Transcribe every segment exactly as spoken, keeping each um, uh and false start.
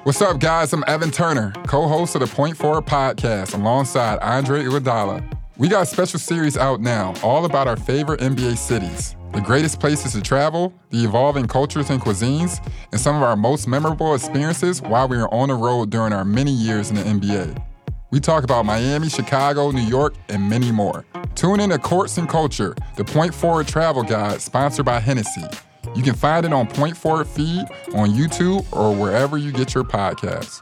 What's up, guys? I'm Evan Turner, co-host of the Point Forward podcast alongside Andre Iguodala. We got a special series out now, all about our favorite N B A cities, the greatest places to travel, the evolving cultures and cuisines, and some of our most memorable experiences while we were on the road during our many years in the N B A. We talk about Miami, Chicago, New York, and many more. Tune in to Courts and Culture, the Point Forward travel guide sponsored by Hennessy. You can find it on Point Forward feed, on YouTube, or wherever you get your podcasts.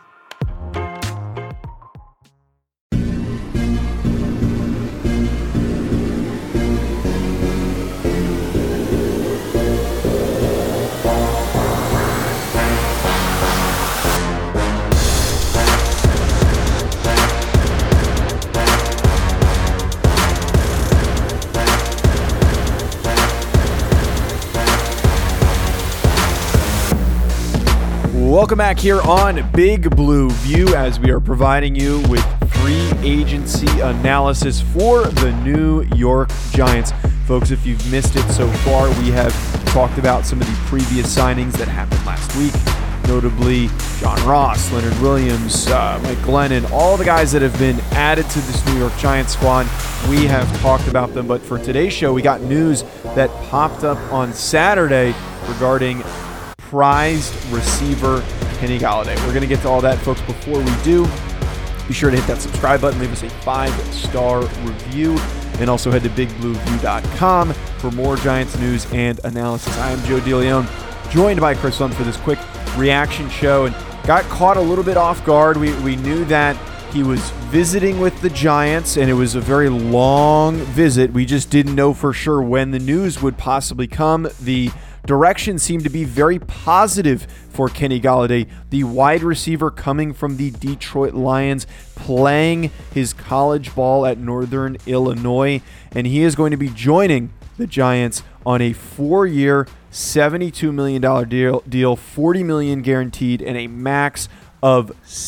Welcome back here on Big Blue View as we are providing you with free agency analysis for the New York Giants. Folks, if you've missed it so far, we have talked about some of the previous signings that happened last week, notably John Ross, Leonard Williams, uh, Mike Glennon, all the guys that have been added to this New York Giants squad. We have talked about them, but for today's show, we got news that popped up on Saturday regarding prized receiver Kenny Golladay. We're going to get to all that, folks. Before we do, be sure to hit that subscribe button, leave us a five-star review, and also head to big blue view dot com for more Giants news and analysis. I am Joe DeLeon, joined by Chris Lund for this quick reaction show, and got caught a little bit off guard. We, we knew that he was visiting with the Giants, and it was a very long visit. We just didn't know for sure when the news would possibly come. The direction seemed to be very positive for Kenny Golladay, the wide receiver coming from the Detroit Lions, playing his college ball at Northern Illinois, and he is going to be joining the Giants on a four-year, seventy-two million dollars deal, deal, forty million dollars guaranteed, and a max of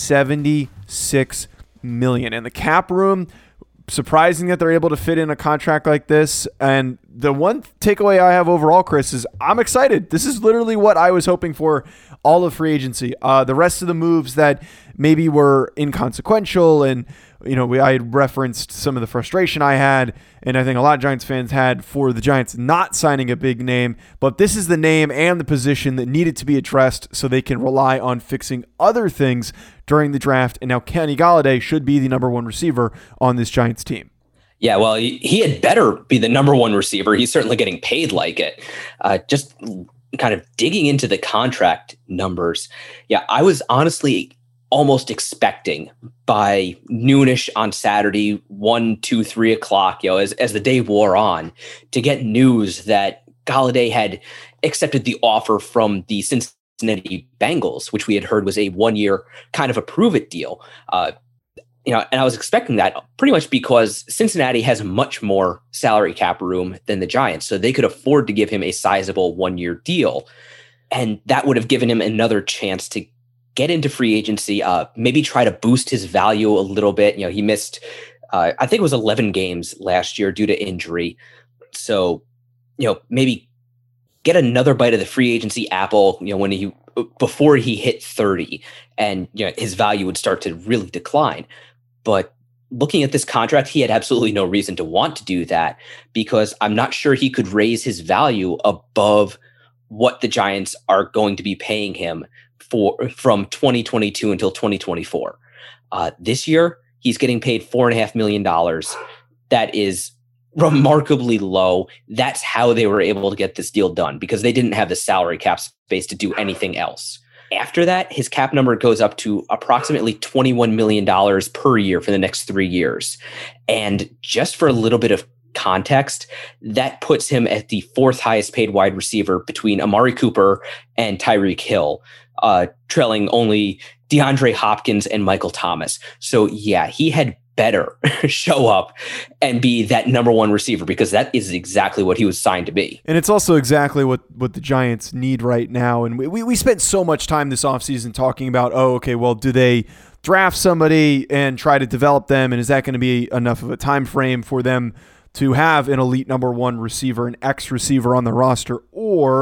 seventy-six million dollars. And the cap room, surprising that they're able to fit in a contract like this. And the one takeaway I have overall, Chris, is I'm excited. This is literally what I was hoping for all of free agency. Uh, the rest of the moves that maybe were inconsequential, and you know, we, I had referenced some of the frustration I had, and I think a lot of Giants fans had for the Giants not signing a big name. But this is the name and the position that needed to be addressed so they can rely on fixing other things during the draft. And now Kenny Golladay should be the number one receiver on this Giants team. Yeah, well, he had better be the number one receiver. He's certainly getting paid like it. Uh, just kind of digging into the contract numbers. Yeah, I was honestly almost expecting by noonish on Saturday, one, two, three o'clock, you know, as, as the day wore on, to get news that Golladay had accepted the offer from the Cincinnati Bengals, which we had heard was a one-year kind of a prove-it deal. Uh, you know, and I was expecting that pretty much because Cincinnati has much more salary cap room than the Giants, so they could afford to give him a sizable one-year deal, and that would have given him another chance to get into free agency, uh, maybe try to boost his value a little bit. You know, he missed, uh, I think it was eleven games last year due to injury. So, you know, maybe get another bite of the free agency apple, you know, when he, before he hit thirty, and, you know, his value would start to really decline. But looking at this contract, he had absolutely no reason to want to do that, because I'm not sure he could raise his value above what the Giants are going to be paying him for from twenty twenty-two until twenty twenty-four. Uh, this year, he's getting paid four and a half million dollars. That is remarkably low. That's how they were able to get this deal done, because they didn't have the salary cap space to do anything else. After that, his cap number goes up to approximately twenty-one million dollars per year for the next three years. And just for a little bit of context, that puts him at the fourth highest paid wide receiver between Amari Cooper and Tyreek Hill, uh, trailing only DeAndre Hopkins and Michael Thomas. So yeah, he had better show up and be that number one receiver, because that is exactly what he was signed to be. And it's also exactly what, what the Giants need right now. And we, we, we spent so much time this offseason talking about, oh, okay, well, do they draft somebody and try to develop them? And is that going to be enough of a time frame for them to have an elite number one receiver, an X receiver on the roster? Or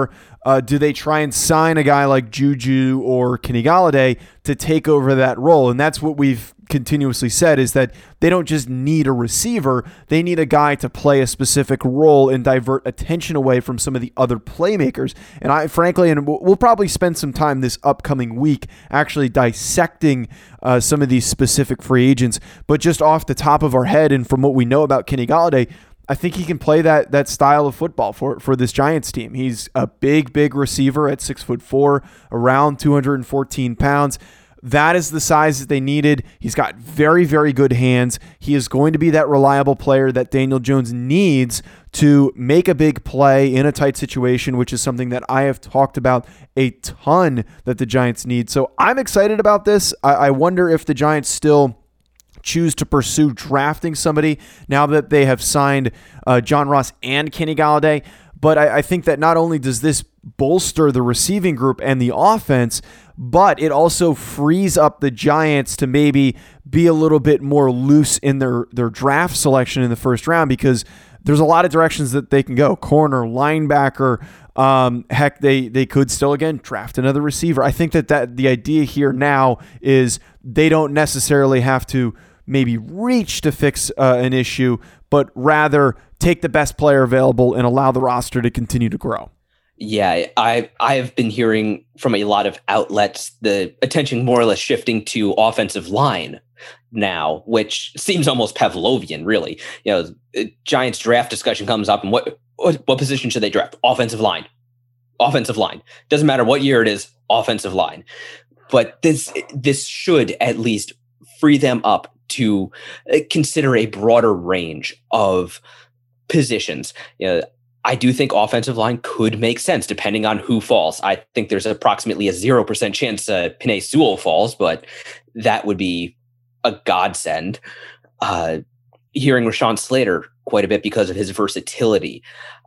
Uh, do they try and sign a guy like Juju or Kenny Golladay to take over that role? And that's what we've continuously said, is that they don't just need a receiver. They need a guy to play a specific role and divert attention away from some of the other playmakers. And I, frankly, and we'll probably spend some time this upcoming week actually dissecting uh, some of these specific free agents. But just off the top of our head and from what we know about Kenny Golladay, I think he can play that that style of football for, for this Giants team. He's a big, big receiver at six foot four, around two hundred fourteen pounds. That is the size that they needed. He's got very, very good hands. He is going to be that reliable player that Daniel Jones needs to make a big play in a tight situation, which is something that I have talked about a ton that the Giants need. So I'm excited about this. I, I wonder if the Giants still choose to pursue drafting somebody now that they have signed uh, John Ross and Kenny Golladay. But I, I think that not only does this bolster the receiving group and the offense, but it also frees up the Giants to maybe be a little bit more loose in their, their draft selection in the first round, because there's a lot of directions that they can go. Corner, linebacker, um, heck, they they could still, again, draft another receiver. I think that, that the idea here now is they don't necessarily have to maybe reach to fix uh, an issue, but rather take the best player available and allow the roster to continue to grow. Yeah, I I've been hearing from a lot of outlets the attention more or less shifting to offensive line now, which seems almost Pavlovian, really. You know, Giants draft discussion comes up, and what what, what position should they draft? Offensive line. Offensive line. Doesn't matter what year it is, offensive line. But this this should at least free them up to consider a broader range of positions. You know, I do think offensive line could make sense depending on who falls. I think there's approximately a zero percent chance uh, Penei Sewell falls, but that would be a godsend. Uh, hearing Rashawn Slater quite a bit because of his versatility.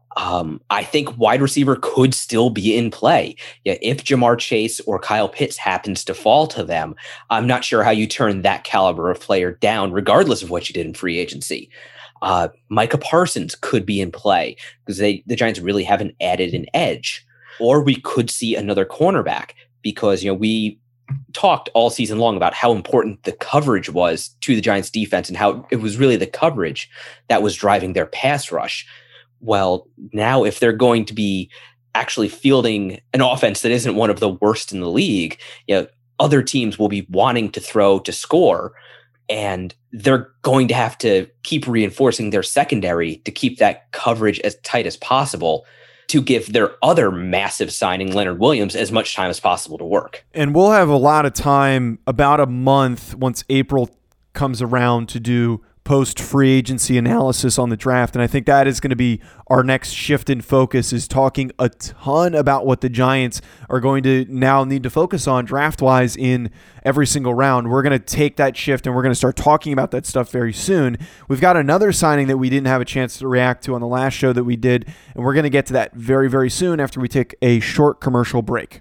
Um, I think wide receiver could still be in play. Yeah, if Jamar Chase or Kyle Pitts happens to fall to them, I'm not sure how you turn that caliber of player down, regardless of what you did in free agency. Uh, Micah Parsons could be in play because they the Giants really haven't added an edge. Or we could see another cornerback because, you know, we talked all season long about how important the coverage was to the Giants defense and how it was really the coverage that was driving their pass rush. Well, now if they're going to be actually fielding an offense that isn't one of the worst in the league, you know, other teams will be wanting to throw to score, and they're going to have to keep reinforcing their secondary to keep that coverage as tight as possible to give their other massive signing, Leonard Williams, as much time as possible to work. And we'll have a lot of time, about a month, once April comes around, to do post-free agency analysis on the draft. And I think that is going to be our next shift in focus, is talking a ton about what the Giants are going to now need to focus on draft-wise in every single round. We're going to take that shift and we're going to start talking about that stuff very soon. We've got another signing that we didn't have a chance to react to on the last show that we did, and we're going to get to that very, very soon after we take a short commercial break.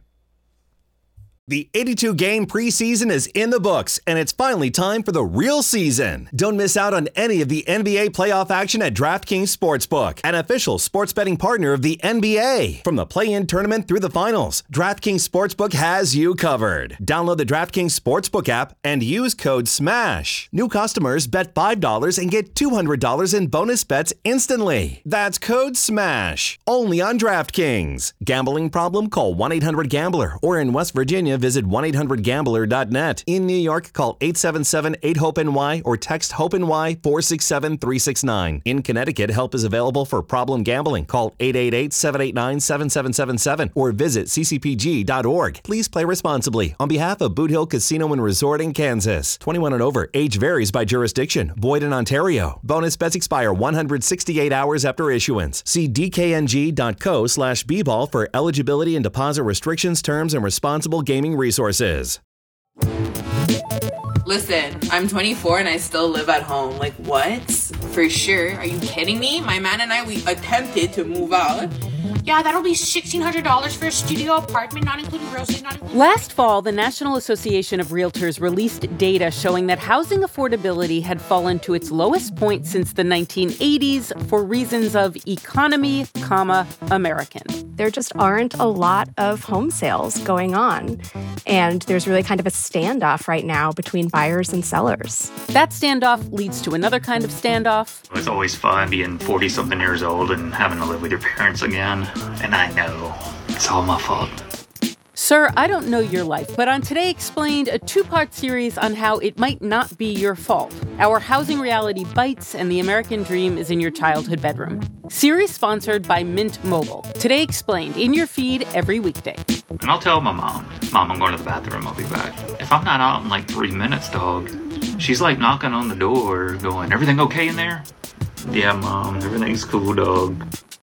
The eighty-two game preseason is in the books, and it's finally time for the real season. Don't miss out on any of the N B A playoff action at DraftKings Sportsbook, an official sports betting partner of the N B A. From the play-in tournament through the finals, DraftKings Sportsbook has you covered. Download the DraftKings Sportsbook app and use code SMASH. New customers bet five dollars and get two hundred dollars in bonus bets instantly. That's code SMASH. Only on DraftKings. Gambling problem? Call one eight hundred gambler, or in West Virginia, visit one eight hundred gambler dot net. In New York, call eight seven seven eight hope N Y or text HOPE-NY four six seven three six nine. In Connecticut, help is available for problem gambling. Call eight eight eight seven eight nine seven seven seven seven or visit c c p g dot org. Please play responsibly. On behalf of Boot Hill Casino and Resort in Kansas. twenty-one and over. Age varies by jurisdiction. Void in Ontario. Bonus bets expire one hundred sixty-eight hours after issuance. See d k n g dot co slash b ball for eligibility and deposit restrictions, terms, and responsible gaming resources. Listen, I'm twenty-four and I still live at home. Like, what? For sure. Are you kidding me? My man and I, we attempted to move out. Yeah, that'll be sixteen hundred dollars for a studio apartment, not including groceries, not including... Last fall, the National Association of Realtors released data showing that housing affordability had fallen to its lowest point since the nineteen eighties for reasons of economy, comma, American. There just aren't a lot of home sales going on, and there's really kind of a standoff right now between buyers and sellers. That standoff leads to another kind of standoff. It's always fun being forty-something years old and having to live with your parents again, and I know it's all my fault. Sir, I don't know your life, but on Today Explained, a two-part series on how it might not be your fault. Our housing reality bites and the American dream is in your childhood bedroom. Series sponsored by Mint Mobile. Today Explained, in your feed every weekday. And I'll tell my mom, Mom, I'm going to the bathroom, I'll be back. If I'm not out in like three minutes, dog, she's like knocking on the door going, everything okay in there? Yeah, Mom, everything's cool, dog.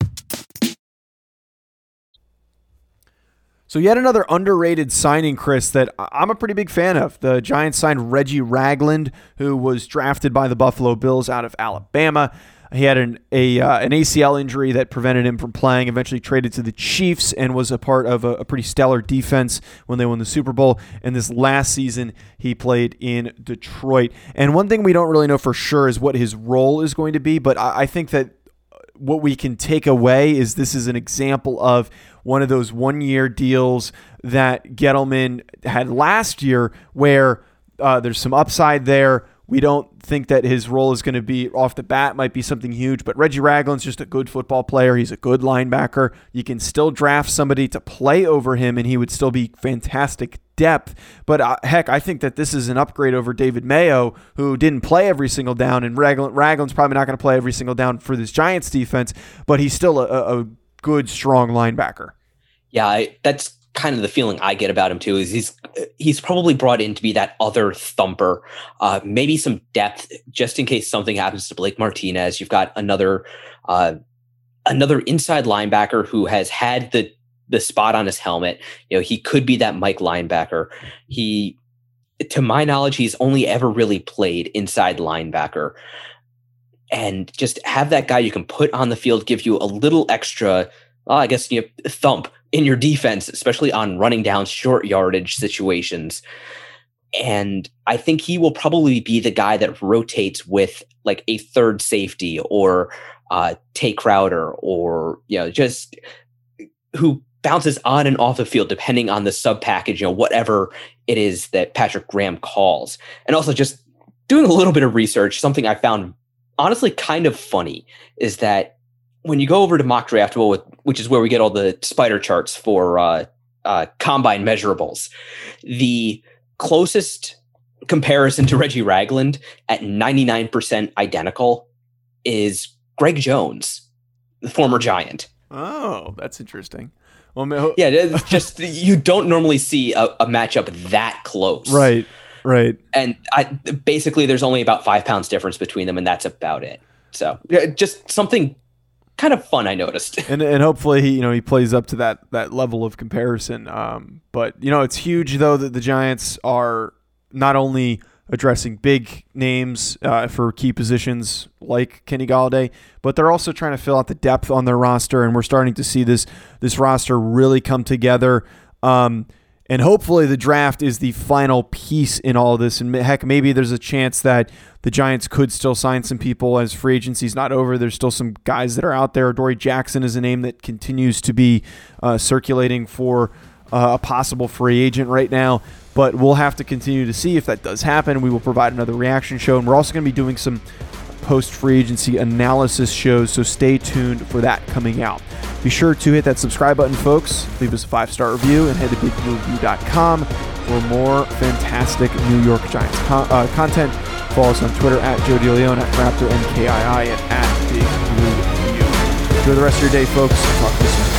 So yet another underrated signing, Chris, that I'm a pretty big fan of. The Giants signed Reggie Ragland, who was drafted by the Buffalo Bills out of Alabama. He had an a uh, an A C L injury that prevented him from playing, eventually traded to the Chiefs and was a part of a, a pretty stellar defense when they won the Super Bowl. And this last season, he played in Detroit. And one thing we don't really know for sure is what his role is going to be, but I, I think that what we can take away is this is an example of one of those one-year deals that Gettleman had last year where uh, there's some upside there. We don't think that his role is going to be off the bat, might be something huge, but Reggie Ragland's just a good football player. He's a good linebacker. You can still draft somebody to play over him, and he would still be fantastic depth. But uh, heck, I think that this is an upgrade over David Mayo, who didn't play every single down, and Ragland, Ragland's probably not going to play every single down for this Giants defense, but he's still a, a good, strong linebacker. Yeah, I, that's kind of the feeling I get about him too, is he's he's probably brought in to be that other thumper, uh, maybe some depth just in case something happens to Blake Martinez. You've got another uh, another inside linebacker who has had the the spot on his helmet. You know, he could be that Mike linebacker. He, to my knowledge, he's only ever really played inside linebacker. And just have that guy you can put on the field, give you a little extra, well, I guess, you know, thump in your defense, especially on running down short yardage situations. And I think he will probably be the guy that rotates with like a third safety or uh, Tay Crowder, or, you know, just who bounces on and off the field depending on the sub package, you know, whatever it is that Patrick Graham calls. And also just doing a little bit of research, something I found honestly kind of funny is that when you go over to Mock Draftable, which is where we get all the spider charts for uh, uh, combine measurables, the closest comparison to Reggie Ragland at ninety-nine percent identical is Greg Jones, the former Giant. Oh, that's interesting. Well, yeah, it's just you don't normally see a, a matchup that close. Right, right. And I, basically there's only about five pounds difference between them, and that's about it. So yeah, just something kind of fun I noticed. And and hopefully he, you know, he plays up to that that level of comparison. Um, but you know, it's huge though that the Giants are not only addressing big names uh, for key positions like Kenny Golladay, but they're also trying to fill out the depth on their roster, and we're starting to see this this roster really come together. Um, and hopefully the draft is the final piece in all of this. And heck, maybe there's a chance that the Giants could still sign some people as free agency's not over. There's still some guys that are out there. Dory Jackson is a name that continues to be uh, circulating for uh, a possible free agent right now. But we'll have to continue to see if that does happen. We will provide another reaction show, and we're also going to be doing some post-free agency analysis shows, so stay tuned for that coming out. Be sure to hit that subscribe button, folks. Leave us a five-star review, and head to big blue view dot com for more fantastic New York Giants con- uh, content. Follow us on Twitter at Joe DeLeon, at Raptor N K I I, and at Big Blue View. Enjoy the rest of your day, folks. Talk to you soon.